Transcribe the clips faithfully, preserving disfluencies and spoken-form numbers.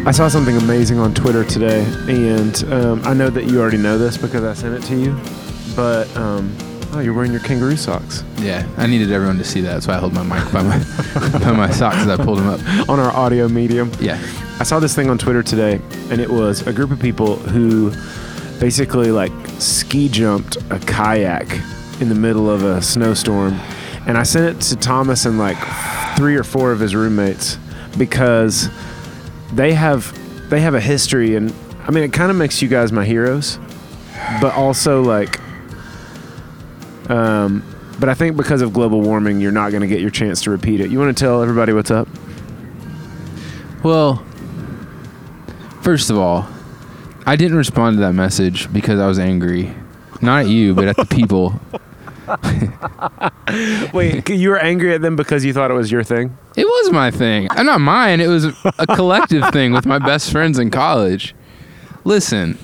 I saw something amazing on Twitter today, and um, I know that you already know this because I sent it to you, but um, oh, you're wearing your kangaroo socks. Yeah, I needed everyone to see that. That's why I held my mic by my by my socks as I pulled them up. On our audio medium. Yeah. I saw this thing on Twitter today, and it was a group of people who basically like ski jumped a kayak in the middle of a snowstorm, and I sent it to Thomas and like three or four of his roommates because they have they have a history, and I mean it kind of makes you guys my heroes, but also like um but I think because of global warming you're not going to get your chance to repeat it. You want to tell everybody what's up? Well, first of all, I didn't respond to that message because I was angry. Not at you, but at the people. Wait, you were angry at them because you thought it was your thing? It was my thing. Uh, Not mine. It was a collective thing with my best friends in college. Listen,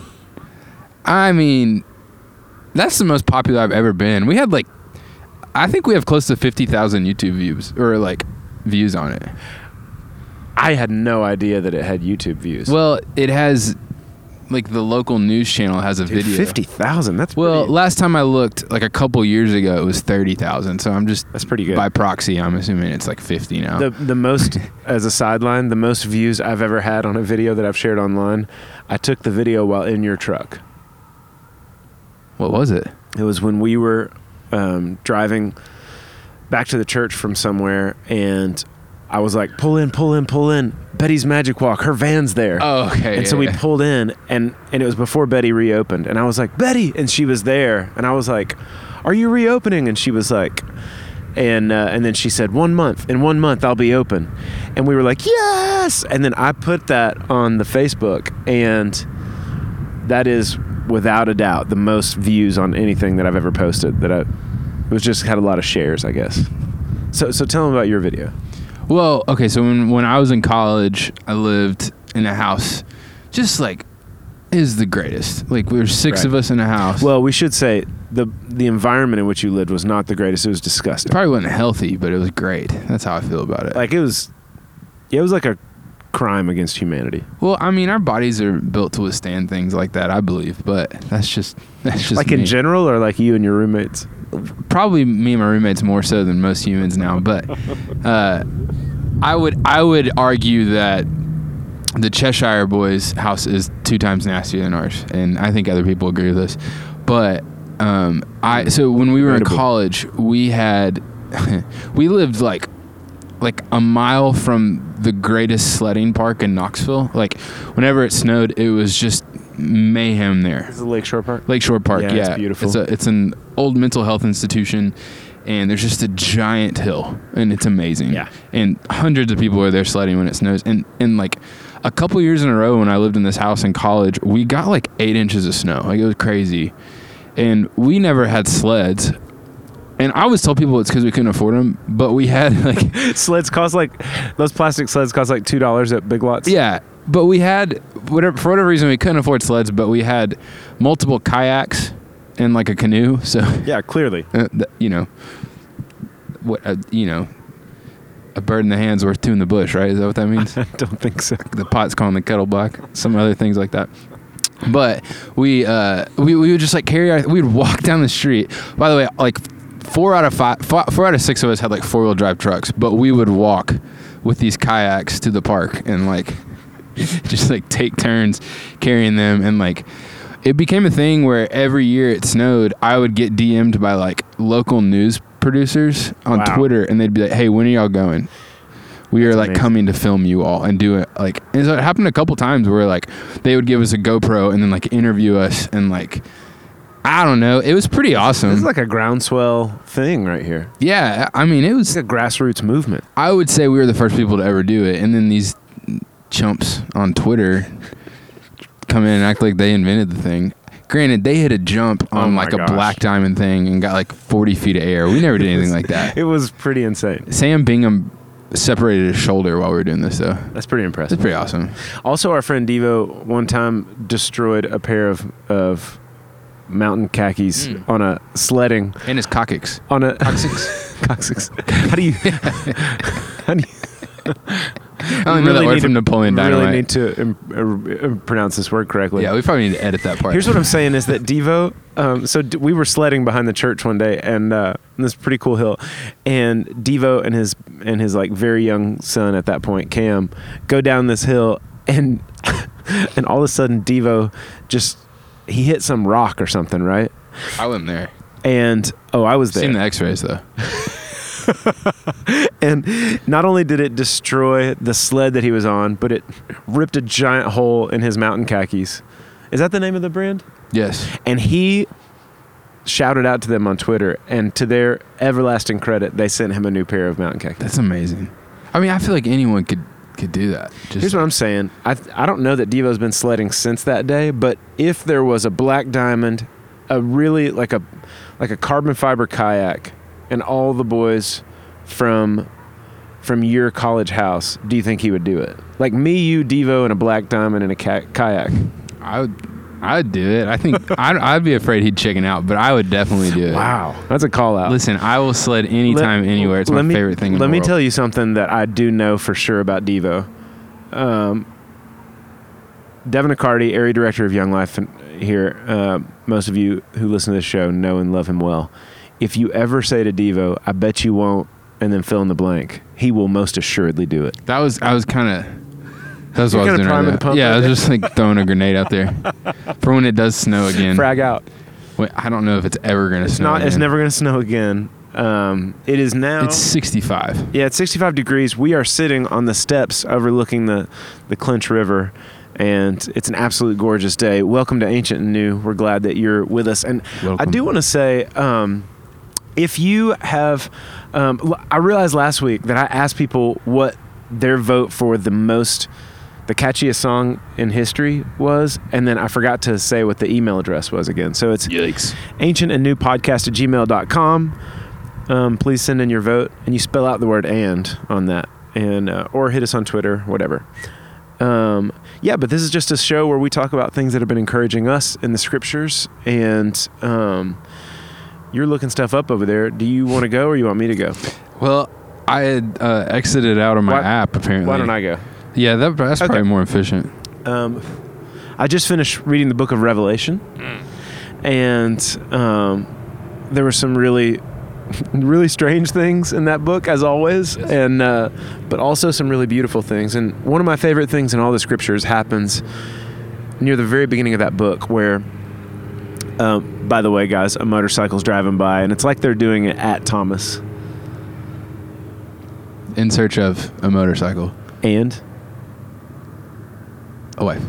I mean, that's the most popular I've ever been. We had like, I think we have close to fifty thousand YouTube views or like views on it. I had no idea that it had YouTube views. Well, it has, like the local news channel has a Dude, video. fifty thousand. That's Well, pretty, last time I looked, like a couple years ago, it was thirty thousand. So I'm just, that's pretty good. by proxy, I'm assuming it's like fifty now. The the most, as a sideline, the most views I've ever had on a video that I've shared online, I took the video while in your truck. What was it? It was when we were um, driving back to the church from somewhere, and I was like, pull in, pull in, pull in. Betty's Magic Walk, her van's there. Oh, okay. And yeah, so we yeah. pulled in, and, and it was before Betty reopened. And I was like, Betty! And she was there. And I was like, are you reopening? And she was like, and uh, and then she said, one month. In one month, I'll be open. And we were like, yes! And then I put that on the Facebook, and that is, without a doubt, the most views on anything that I've ever posted. That I, it was just had a lot of shares, I guess. So so tell them about your video. Well, okay, so when, when I was in college, I lived in a house, just like, it was the greatest. Like, we were six Right. of us in a house. Well, we should say the the environment in which you lived was not the greatest. It was disgusting. it probably wasn't healthy, but it was great. That's how I feel about it. Like it was, yeah, it was like a crime against humanity. Well, I mean, our bodies are built to withstand things like that, I believe, but that's just, that's just Like me. in general, or like you and your roommates. Probably me and my roommates more so than most humans now, but uh, I would I would argue that the Cheshire Boys' house is two times nastier than ours, and I think other people agree with this. But um, I so when we were in Incredible. college, we had we lived like like a mile from the greatest sledding park in Knoxville. Like whenever it snowed, it was just mayhem there. Is it Lakeshore Park? Lakeshore Park, Yeah, yeah. it's beautiful. It's, a, it's an old mental health institution, and there's just a giant hill, and it's amazing. Yeah. And hundreds of people are there sledding when it snows. And, and like, a couple years in a row when I lived in this house in college, we got like eight inches of snow. Like, it was crazy. And we never had sleds. And I always tell people it's because we couldn't afford them, but we had, like... Sleds cost like, those plastic sleds cost like two dollars at Big Lots. Yeah. But we had, whatever for whatever reason, we couldn't afford sleds, but we had multiple kayaks and like a canoe. So Yeah, clearly. uh, th- you know, what uh, you know, a bird in the hand's worth two in the bush, right? Is that what that means? I don't think so. The pot's calling the kettle black. Some other things like that. But we uh, we we would just like carry our, we'd walk down the street. By the way, like four out of five, four, four out of six of us had like four wheel drive trucks, but we would walk with these kayaks to the park and like. Just like take turns carrying them, and like it became a thing where every year it snowed, I would get D M'd by like local news producers on Wow. Twitter, and they'd be like, "Hey, when are y'all going? We That's are like amazing. coming to film you all and do it." Like, and so it happened a couple times where like they would give us a GoPro and then like interview us, and like I don't know, it was pretty awesome. This is like a groundswell thing right here. Yeah, I mean, it was. It's a grassroots movement. I would say we were the first people to ever do it, and then these chumps on Twitter come in and act like they invented the thing. Granted, they hit a jump on Oh my like a gosh. black diamond thing and got like forty feet of air. We never did anything like that. It was pretty insane. Sam Bingham separated his shoulder while we were doing this, though. That's pretty impressive. That's pretty awesome. Also, our friend Devo one time destroyed a pair of of mountain khakis Mm. on a sledding And his coccyx. on a Coccyx. coccyx. How do you? How do you? I only know that word from Napoleon Dynamite. Really need to um, uh, pronounce this word correctly. Yeah, we probably need to edit that part. Here's what I'm saying is that Devo, um, so d- we were sledding behind the church one day, and uh, this pretty cool hill, and Devo and his and his like very young son at that point, Cam, go down this hill, and and all of a sudden Devo just he hit some rock or something, right? I wasn't there. And oh, I was there. Seen the X-rays though. And not only did it destroy the sled that he was on, but it ripped a giant hole in his mountain khakis. Is that the name of the brand? Yes. And he shouted out to them on Twitter, and to their everlasting credit, they sent him a new pair of mountain khakis. That's amazing. I mean, I feel like anyone could could do that. Just Here's what I'm saying. I I don't know that Devo's been sledding since that day, but if there was a black diamond, a really like a like a carbon fiber kayak, and all the boys from from your college house, do you think he would do it? Like me, you, Devo, and a black diamond and a ca- kayak. I would, I would do it. I think I'd, I'd be afraid he'd chicken out, but I would definitely do it. Wow, that's a call out. Listen, I will sled anytime, let, anywhere. It's my me, favorite thing in Let the me world. tell you something that I do know for sure about Devo. Um, Devin Accardi, area director of Young Life here. Uh, most of you who listen to this show know and love him well. If you ever say to Devo, I bet you won't, and then fill in the blank, he will most assuredly do it. That was, I was kind of, that's what I was doing right the pump Yeah, right I was there. just like throwing a grenade out there for when it does snow again. Frag out. Wait, I don't know if it's ever going to It's snow not. again. It's never going to snow again. Um, it is now. It's sixty-five. Yeah, it's sixty-five degrees. We are sitting on the steps overlooking the, the Clinch River, and it's an absolute gorgeous day. Welcome to Ancient and New. We're glad that you're with us. And Welcome. I do want to say, um, if you have, um, I realized last week that I asked people what their vote for the most, the catchiest song in history was, and then I forgot to say what the email address was again. So it's Yikes. ancient and new podcast at gmail dot com. Um, please send in your vote, and you spell out the word "and" on that, and uh, or hit us on Twitter, whatever. Um, yeah, but this is just a show where we talk about things that have been encouraging us in the scriptures, and um, you're looking stuff up over there. Do you want to go, or you want me to go? Well, I had uh, exited out of my Why- app, apparently. Why don't I go? Yeah, that, that's Okay. probably more efficient. Um, I just finished reading the book of Revelation, and um, there were some really, really strange things in that book, as always, and uh, but also some really beautiful things. And one of my favorite things in all the scriptures happens near the very beginning of that book, where, um, by the way, guys, a motorcycle's driving by, and it's like they're doing it at Thomas. In search of a motorcycle. And A wife.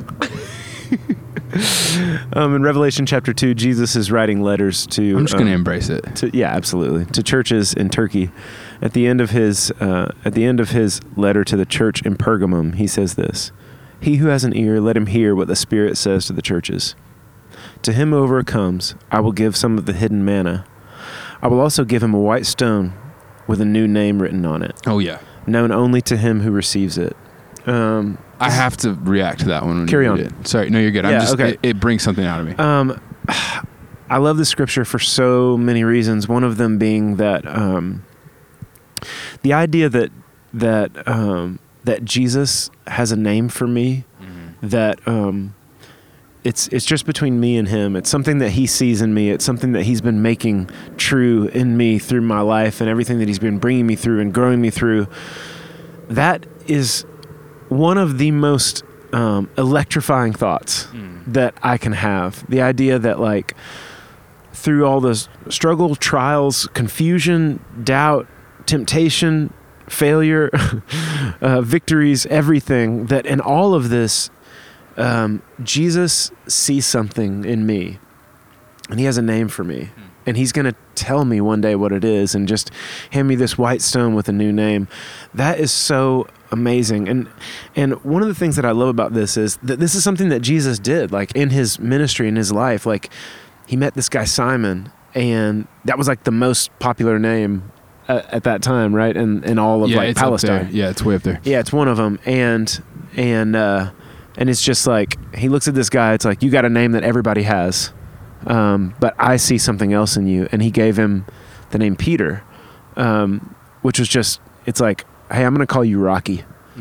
um, in Revelation chapter two, Jesus is writing letters to. I'm just um, going to embrace it. To, yeah, absolutely. To churches in Turkey. At the end of his uh, at the end of his letter to the church in Pergamum, he says this: "He who has an ear, let him hear what the Spirit says to the churches. To him who overcomes, I will give some of the hidden manna. I will also give him a white stone with a new name written on it, Oh, yeah. known only to him who receives it." Um, I have to react to that one. When Carry you on. read it. Sorry, no, you're good. I'm Yeah, just, okay. it, it brings something out of me. Um, I love the scripture for so many reasons. One of them being that um, the idea that that um, that Jesus has a name for me, Mm-hmm. that um, it's it's just between me and him. It's something that he sees in me. It's something that he's been making true in me through my life and everything that he's been bringing me through and growing me through. That is one of the most um, electrifying thoughts Mm. that I can have. The idea that, like, through all the struggle, trials, confusion, doubt, temptation, failure, uh, victories, everything, that in all of this, um, Jesus sees something in me, and he has a name for me. Mm. And he's going to tell me one day what it is and just hand me this white stone with a new name. That is so amazing. And and one of the things that I love about this is that this is something that Jesus did, like, in his ministry, in his life. Like, he met this guy Simon, and that was like the most popular name uh, at that time, right? And in, in all of yeah, like it's up there. Palestine. Yeah, it's way up there. Yeah, it's one of them. And and uh, and it's just like, he looks at this guy. It's like, you got a name that everybody has. Um, but I see something else in you. And he gave him the name Peter, um, which was just, it's like, hey, I'm going to call you Rocky. Mm.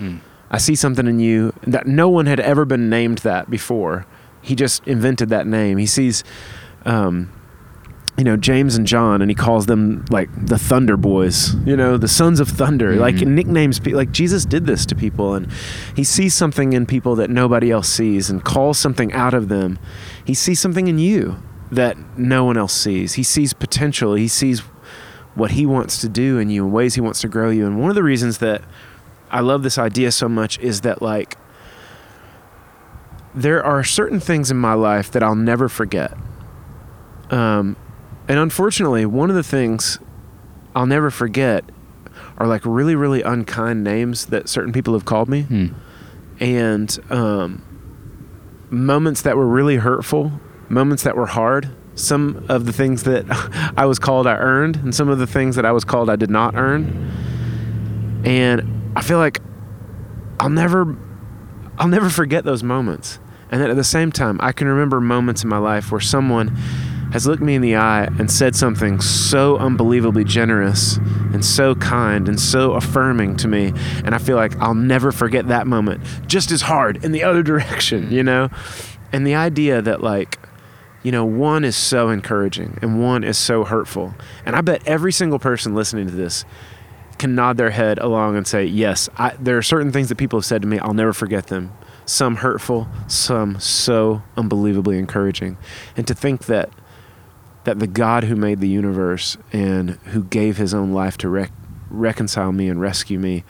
I see something in you that no one had ever been named that before. He just invented that name. He sees, um, you know, James and John, and he calls them like the Thunder Boys, you know, the Sons of Thunder, mm-hmm. like nicknames, like Jesus did this to people, and he sees something in people that nobody else sees and calls something out of them. He sees something in you that no one else sees. He sees potential. He sees what he wants to do in you and ways he wants to grow you. And one of the reasons that I love this idea so much is that, like, there are certain things in my life that I'll never forget. Um, and unfortunately, one of the things I'll never forget are like really, really unkind names that certain people have called me. Hmm. And um, moments that were really hurtful, moments that were hard. Some of the things that I was called I earned, and some of the things that I was called I did not earn. And I feel like I'll never, I'll never forget those moments. And then at the same time, I can remember moments in my life where someone has looked me in the eye and said something so unbelievably generous and so kind and so affirming to me. And I feel like I'll never forget that moment just as hard in the other direction, you know? And the idea that, like, you know, one is so encouraging and one is so hurtful. And I bet every single person listening to this can nod their head along and say, yes, I, there are certain things that people have said to me, I'll never forget them. Some hurtful, some so unbelievably encouraging. And to think that that the God who made the universe and who gave his own life to rec- reconcile me and rescue me,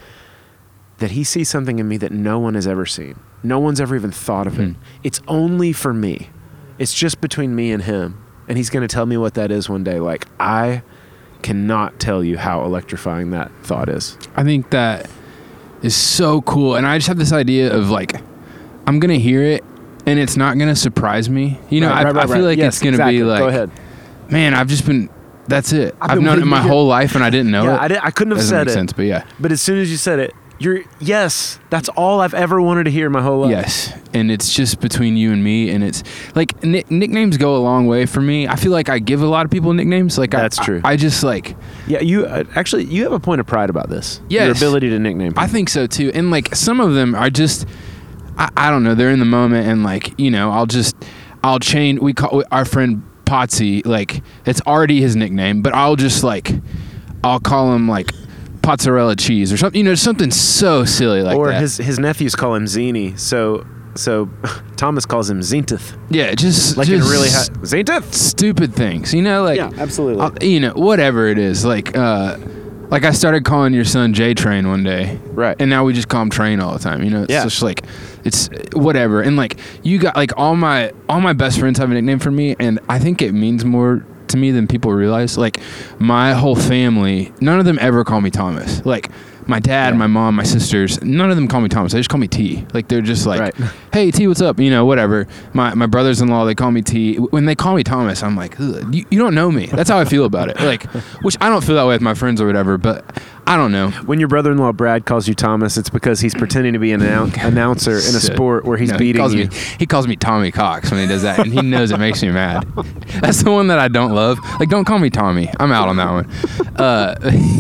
that he sees something in me that no one has ever seen. No one's ever even thought of mm. it. It's only for me. It's just between me and him. And he's going to tell me what that is one day. Like, I cannot tell you how electrifying that thought is. I think that is so cool. And I just have this idea of, like, I'm going to hear it and it's not going to surprise me. You know, right, I, right, right, I feel like yes, it's going to exactly. be like, go ahead. Man, I've just been, that's it. I've, I've known it my whole life and I didn't know yeah, it. I, did, I couldn't have Doesn't said make it. sense, but yeah. But as soon as you said it, you're, yes, that's all I've ever wanted to hear my whole life. Yes. And it's just between you and me. And it's like, nick- nicknames go a long way for me. I feel like I give a lot of people nicknames. Like, that's I, true. I, I just like, yeah, you uh, actually, you have a point of pride about this. Yes. Your ability to nickname people. I think so too. And like, some of them are just, I, I don't know, they're in the moment and like, you know, I'll just, I'll change, we call our friend Potsy, like, it's already his nickname, but I'll just like, I'll call him like mozzarella cheese or something, you know, something so silly like or that. Or his his nephews call him Zini, so so Thomas calls him Zintith. Yeah, just like just in really ha- Zintith. Stupid things, you know, like yeah, absolutely. I'll, you know, whatever it is, like uh, like I started calling your son J Train one day, right? And now we just call him Train all the time. You know, it's yeah. just like it's whatever. And like you got like all my all my best friends have a nickname for me, and I think it means more to me than people realize. Like my whole family, none of them ever call me Thomas. Like my dad, yeah. my mom, my sisters, none of them call me Thomas. They just call me T. Like they're just like, right. Hey T, what's up? You know, whatever. My my brothers-in-law, they call me T. When they call me Thomas, I'm like, you, you don't know me. That's how I feel about it. Like, which I don't feel that way with my friends or whatever, but I don't know. When your brother-in-law Brad calls you Thomas, it's because he's pretending to be an annou- announcer in a sport where he's no, beating he you. Me, he calls me Tommy Cox when he does that, and he knows it makes me mad. That's the one that I don't love. Like, don't call me Tommy. I'm out on that one. Uh,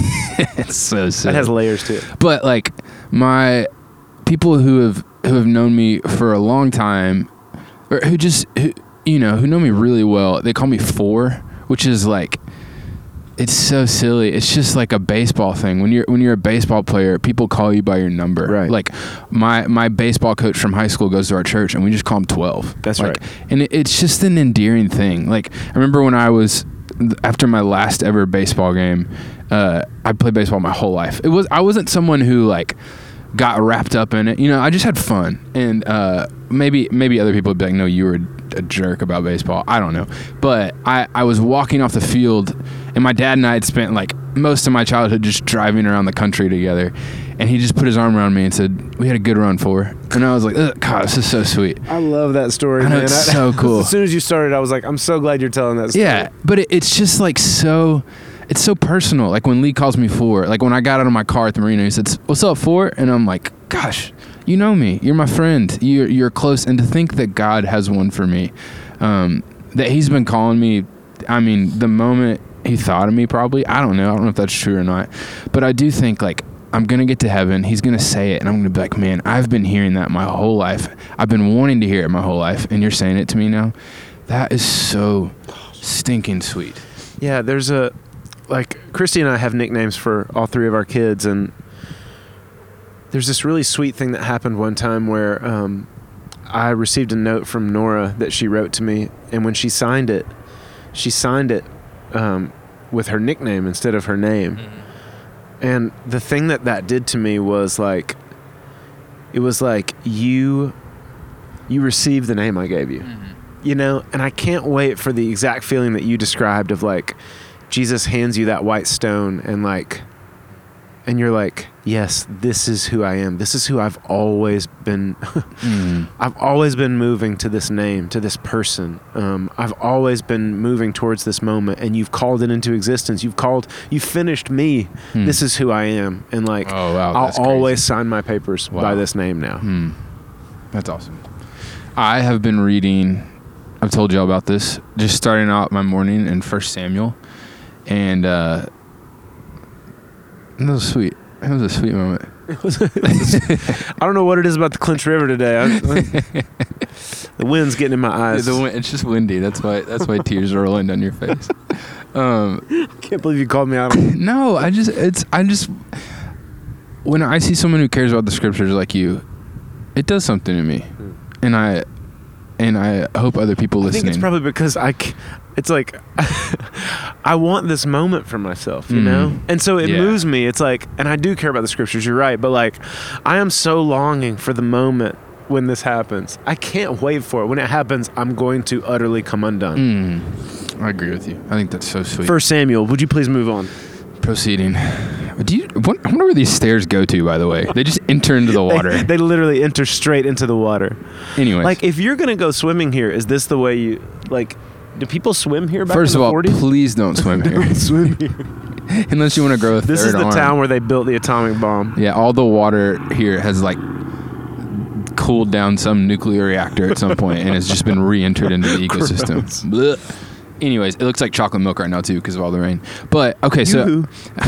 it's so silly. That has layers to it. But like my people who have who have known me for a long time, or who just who, you know who know me really well, they call me Four, which is like. It's so silly. It's just like a baseball thing. When you're when you're a baseball player, people call you by your number. Right. Like my my baseball coach from high school goes to our church, and we just call him twelve. That's like, right. And it, it's just an endearing thing. Like I remember when I was after my last ever baseball game, uh, I played baseball my whole life. It was I wasn't someone who like got wrapped up in it. You know, I just had fun. And uh, maybe maybe other people would be like, no, you were a jerk about baseball. I don't know. But I, I was walking off the field, and my dad and I had spent like most of my childhood just driving around the country together. And he just put his arm around me and said, we had a good run, Four. And I was like, God, this is so sweet. I love that story, I know, man. It's I, so cool. As soon as you started, I was like, I'm so glad you're telling that story. Yeah, but it, it's just like so... It's so personal. Like when Lee calls me Four, like when I got out of my car at the marina, he said, what's up, Four? And I'm like, gosh, you know me. You're my friend. You're you're close. And to think that God has one for me, um, that he's been calling me, I mean, the moment he thought of me probably, I don't know. I don't know if that's true or not. But I do think like I'm going to get to heaven. He's going to say it, and I'm going to be like, man, I've been hearing that my whole life. I've been wanting to hear it my whole life, and you're saying it to me now. That is so stinking sweet. Yeah, there's a, like, Christy and I have nicknames for all three of our kids, and there's this really sweet thing that happened one time where um, I received a note from Nora that she wrote to me, and when she signed it, she signed it um, with her nickname instead of her name. Mm-hmm. And the thing that that did to me was like, it was like you, you received the name I gave you, mm-hmm. you know, and I can't wait for the exact feeling that you described of like, Jesus hands you that white stone and like, and you're like, yes, this is who I am. This is who I've always been. mm. I've always been moving to this name, to this person. Um, I've always been moving towards this moment, and you've called it into existence. You've called, you finished me. Mm. This is who I am. And like, oh, wow, I'll always sign my papers wow. by this name now. Mm. That's awesome. I have been reading, I've told you all about this, just starting out my morning in First Samuel. And, uh, that was sweet. That was a sweet moment. I don't know what it is about the Clinch River today. I, I, the wind's getting in my eyes. Yeah, the wind, it's just windy. That's why. That's why tears are rolling down your face. Um, I can't believe you called me out. No, I just. It's. I just. When I see someone who cares about the scriptures like you, it does something to me, hmm. and I, and I hope other people listening. I think it's probably because I. It's like, I want this moment for myself, you mm. know? And so it yeah. moves me. It's like, and I do care about the scriptures, you're right, but like, I am so longing for the moment when this happens. I can't wait for it. When it happens, I'm going to utterly come undone. Mm. I agree with you. I think that's so sweet. First Samuel, would you please move on? Proceeding. Do you, what, I wonder where these stairs go to, by the way. They just enter into the water. they, they literally enter straight into the water. Anyways. Like, if you're going to go swimming here, is this the way you, like... Do people swim here back First in the of all, forties? Please don't swim here. Don't swim here. Unless you want to grow a third arm. This is the arm. town where they built the atomic bomb. Yeah, all the water here has like cooled down some nuclear reactor at some point and has just been re-entered into the ecosystem. Anyways, it looks like chocolate milk right now too because of all the rain. But okay, so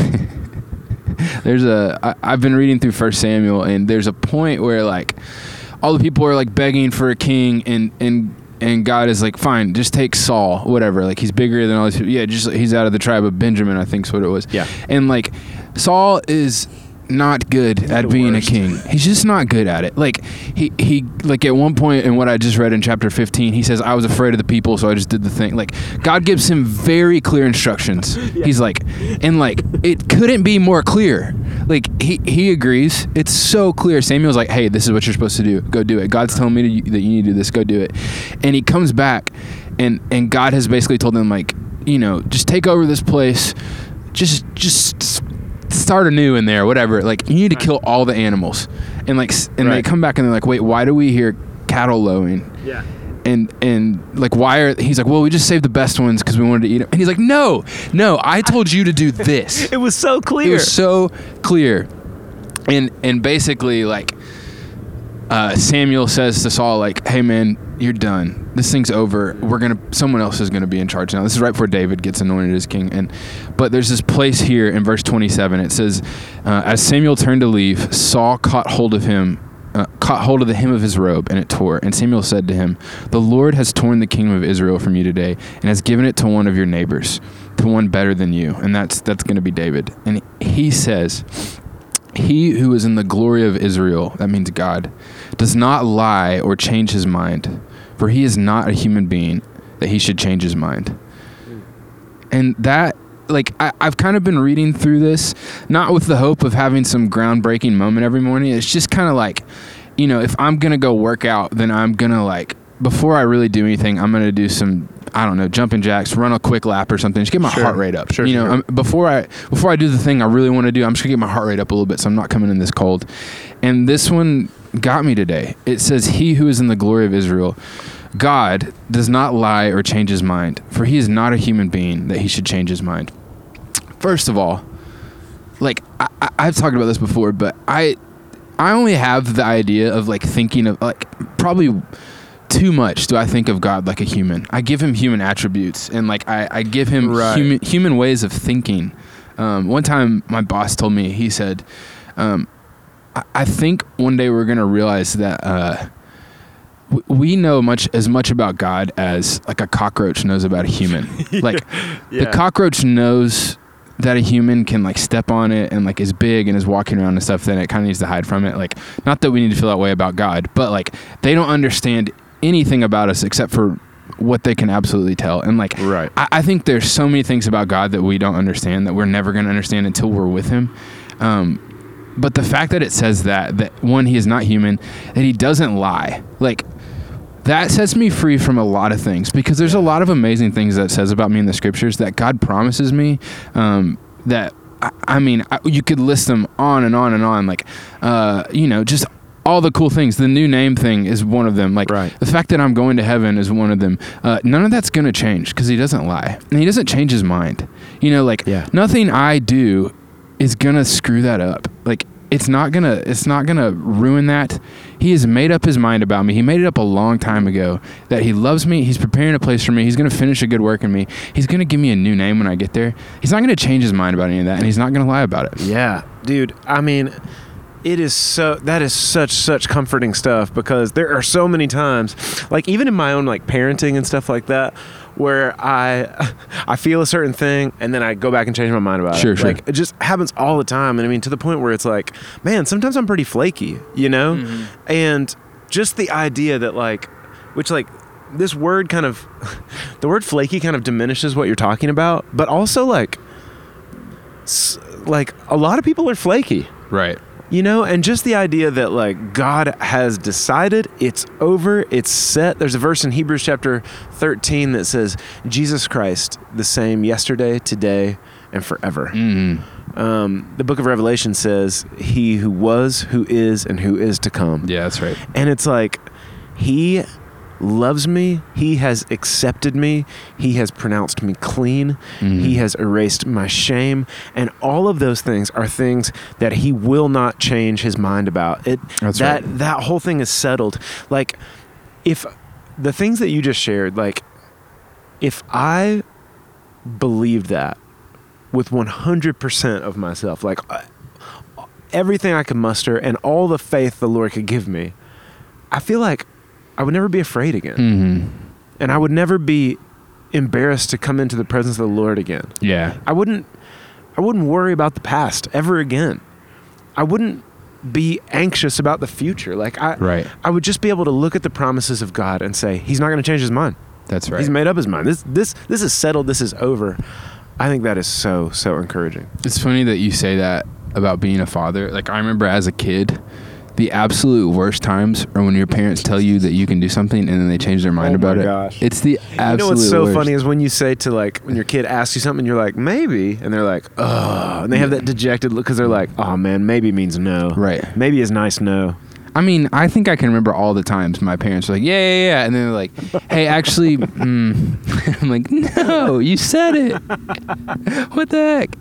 there's a I, I've been reading through First Samuel, and there's a point where like all the people are like begging for a king, and and And God is like, fine, just take Saul, whatever. Like, he's bigger than all these people. Yeah, just he's out of the tribe of Benjamin, I think is what it was. Yeah. And, like, Saul is not good he's at being worst. a king. He's just not good at it. Like, he, he, like, at one point in what I just read in chapter fifteen, he says, I was afraid of the people, so I just did the thing. Like, God gives him very clear instructions. Yeah. He's like, and, like, it couldn't be more clear. Like, he, he agrees. It's so clear. Samuel's like, hey, this is what you're supposed to do. Go do it. God's telling me to, that you need to do this. Go do it. And he comes back, and, and God has basically told him, like, you know, just take over this place. Just just start anew in there, whatever. Like, you need to kill all the animals. And, like, and right. they come back, and they're like, wait, why do we hear cattle lowing? Yeah. And, and like, why are, he's like, well, we just saved the best ones because we wanted to eat them. And he's like, no, no, I told you to do this. It was so clear. It was so clear. And, and basically, like, uh, Samuel says to Saul, like, hey, man, you're done. This thing's over. We're going to, someone else is going to be in charge now. This is right before David gets anointed as king. And, but there's this place here in verse twenty-seven. It says, uh, as Samuel turned to leave, Saul caught hold of him Uh, caught hold of the hem of his robe, and it tore. And Samuel said to him, the Lord has torn the kingdom of Israel from you today and has given it to one of your neighbors, to one better than you. And that's that's going to be David. And he says, he who is in the glory of Israel, that means God, does not lie or change his mind, for he is not a human being that he should change his mind. And that, like, I, I've kind of been reading through this, not with the hope of having some groundbreaking moment every morning. It's just kind of like, you know, if I'm going to go work out, then I'm going to, like, before I really do anything, I'm going to do some, I don't know, jumping jacks, run a quick lap or something, just get my sure. heart rate up. Sure, you know, sure. I'm, before I before I do the thing I really want to do, I'm just going to get my heart rate up a little bit so I'm not coming in this cold. And this one got me today. It says, he who is in the glory of Israel, God does not lie or change his mind, for he is not a human being that he should change his mind. First of all, like, I, I, I've talked about this before, but I I only have the idea of, like, thinking of, like, probably too much do I think of God like a human. I give him human attributes, and, like, I, I give him right. human, human ways of thinking. Um, one time, my boss told me, he said, Um, I, I think one day we're gonna realize that uh, w- we know much as much about God as like a cockroach knows about a human. Like Yeah. the cockroach knows that a human can like step on it and like is big and is walking around and stuff, then it kind of needs to hide from it. Like, not that we need to feel that way about God, but like they don't understand anything about us except for what they can absolutely tell. And like, Right. I, I think there's so many things about God that we don't understand, that we're never going to understand until we're with him. Um, but the fact that it says that, that one, he is not human, that he doesn't lie, like that sets me free from a lot of things, because there's a lot of amazing things that it says about me in the scriptures that God promises me, um, that, I, I mean, I, you could list them on and on and on, like, uh, you know, just all the cool things. The new name thing is one of them. Like Right. the fact that I'm going to heaven is one of them. Uh, none of that's going to change because he doesn't lie and he doesn't change his mind. You know, like Yeah. nothing I do is going to screw that up. Like it's not going to, it's not going to ruin that. He has made up his mind about me. He made it up a long time ago that he loves me. He's preparing a place for me. He's going to finish a good work in me. He's going to give me a new name when I get there. He's not going to change his mind about any of that. And he's not going to lie about it. Yeah, dude. I mean, it is so, that is such, such comforting stuff, because there are so many times, like even in my own like parenting and stuff like that, where I, I feel a certain thing and then I go back and change my mind about Sure, it. sure. Like it just happens all the time. And I mean, to the point where it's like, man, sometimes I'm pretty flaky, you know? Mhm. And just the idea that like, which like this word kind of, the word flaky kind of diminishes what you're talking about, but also like, s- like a lot of people are flaky. Right. You know, and just the idea that like God has decided, it's over, it's set. There's a verse in Hebrews chapter thirteen that says, Jesus Christ, the same yesterday, today, and forever. Mm-hmm. Um, the book of Revelation says, he who was, who is, and who is to come. Yeah, that's right. And it's like, he loves me. He has accepted me. He has pronounced me clean. Mhm. He has erased my shame. And all of those things are things that he will not change his mind about. It That's that right. that whole thing is settled. Like, if the things that you just shared, like, if I believed that with one hundred percent of myself, like uh, everything I could muster and all the faith the Lord could give me, I feel like I would never be afraid again. Mm-hmm. And I would never be embarrassed to come into the presence of the Lord again. Yeah. I wouldn't I wouldn't worry about the past ever again. I wouldn't be anxious about the future. Like I Right. I would just be able to look at the promises of God and say, he's not going to change his mind. That's right. He's made up his mind. This this this is settled. This is over. I think that is so so encouraging. It's funny that you say that about being a father. Like I remember as a kid, the absolute worst times are when your parents tell you that you can do something and then they change their mind Oh my about it. gosh. It's the absolute You know what's so worst. funny is when you say to like when your kid asks you something, you're like maybe, and they're like oh, and they have that dejected look because they're like oh man, maybe means no. Right. Maybe is nice no. I mean, I think I can remember all the times my parents were like, yeah, yeah, yeah. And then they're like, hey, actually, mm. I'm like, no, you said it. What the heck?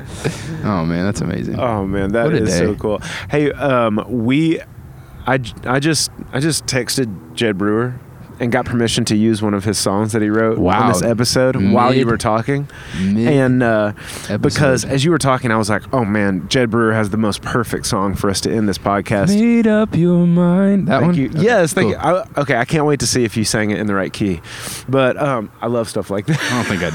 Oh, man, that's amazing. Oh man, that What a is day. so cool. Hey, um, we, I, j- I just I just texted Jed Brewer and got permission to use one of his songs that he wrote Wow. on this episode while you Mid- were talking. Mid- And uh, episode. because as you were talking, I was like, oh man, Jed Brewer has the most perfect song for us to end this podcast. Made up your mind. That Thank one? you. Okay, Yes, thank cool. you. I, okay, I can't wait to see if you sang it in the right key. But um, I love stuff like that. I don't think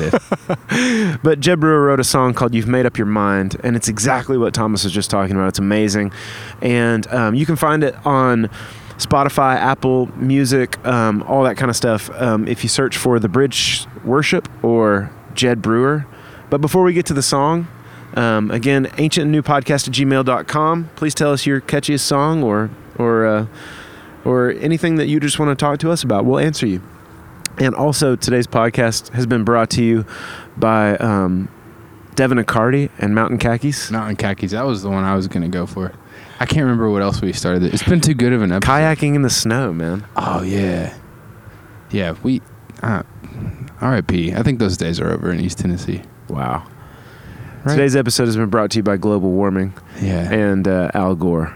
I did. But Jed Brewer wrote a song called You've Made Up Your Mind, and it's exactly what Thomas was just talking about. It's amazing. And um, you can find it on Spotify, Apple Music, um, all that kind of stuff, um, if you search for The Bridge Worship or Jed Brewer. But before we get to the song, um, again, ancient and new podcast at gmail dot com. Please tell us your catchiest song or, or, uh, or anything that you just want to talk to us about. We'll answer you. And also, today's podcast has been brought to you by um, Devin Accardi and Mountain Khakis. Mountain Khakis. That was the one I was going to go for. I can't remember what else we started. It's been too good of an episode. Kayaking in the snow, man. Oh, yeah. Yeah, we... Uh, R I P. I think those days are over in East Tennessee. Wow. Right. Today's episode has been brought to you by global warming Yeah. and uh, Al Gore.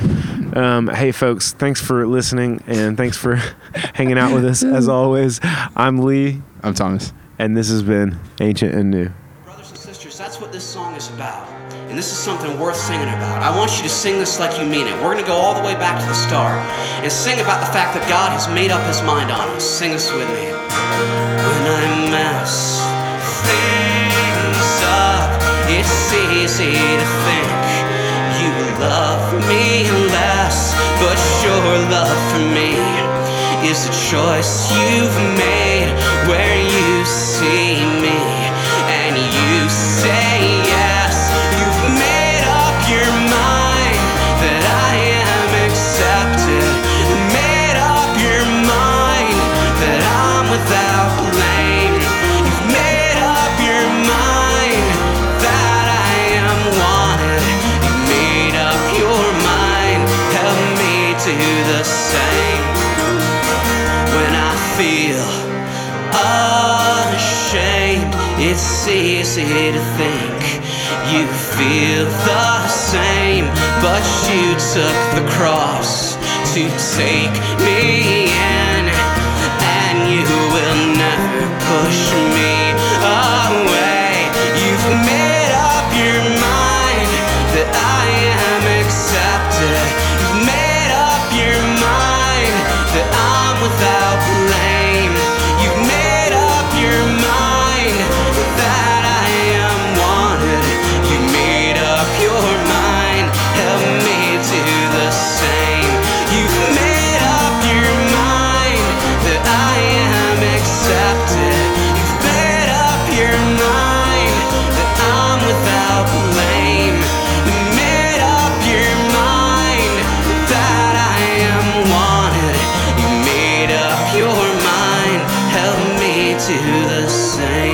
Um, hey, folks, thanks for listening, and thanks for hanging out with us, as always. I'm Lee, I'm Thomas. and this has been Ancient and New. Brothers and sisters, that's what this song is about. And this is something worth singing about. I want you to sing this like you mean it. We're going to go all the way back to the start and sing about the fact that God has made up his mind on us. Sing this with me. When I mess things up, it's easy to think you love me less, but your love for me is a choice you've made, where you see me and you say yes. You've made up your mind that I am accepted, made up your mind that I'm without blame. You've made up your mind that I am wanted. You made up your mind, help me do the same. When I feel ashamed, it's easy to think you feel the same, but you took the cross to take me in, and you will never push me away. You've made up your mind that I am accepted. You've made up your mind that I'm without blame. You've made up your mind that I am wanted. You made up your mind, help me do the same. You've made up your mind that I am accepted. You've made up your mind that I'm without blame. You made up your mind that I am wanted. You made up your mind, help me do the same.